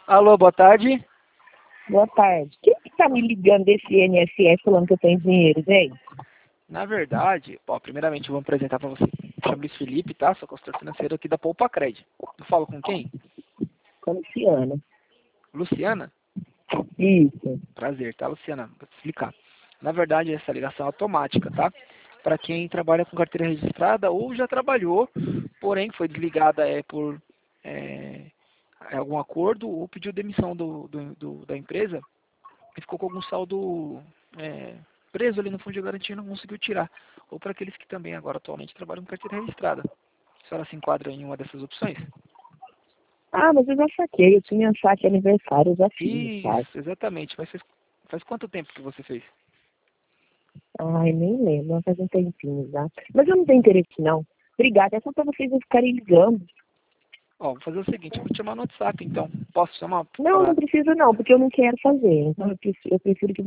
Alô, boa tarde. Boa tarde. Quem que tá me ligando desse INSS falando que eu tenho dinheiro, gente? Na verdade, primeiramente eu vou apresentar para você. Chamo Luiz Felipe, tá? Sou consultor financeiro aqui da Poupa Cred. Eu falo com quem? Com Luciana. Luciana? Isso. Prazer, tá, Luciana? Vou te explicar. Na verdade, essa ligação é automática, tá? Para quem trabalha com carteira registrada ou já trabalhou, porém foi desligada por algum acordo ou pediu demissão da empresa e ficou com algum saldo preso ali no fundo de garantia e não conseguiu tirar. Ou para aqueles que também agora atualmente trabalham com carteira registrada. A senhora se enquadra em uma dessas opções? Ah, mas eu já saquei. Eu tinha saque aniversário, eu já fiz, sabe? Isso, exatamente. Mas faz quanto tempo que você fez? Ai, nem lembro. Faz um tempinho já. Mas eu não tenho interesse, não. Obrigada. É só pra vocês não ficarem ligando. Ó, vou fazer o seguinte, eu vou te chamar no WhatsApp então. Posso chamar Não, para... não preciso, não, porque eu não quero fazer. Então eu prefiro que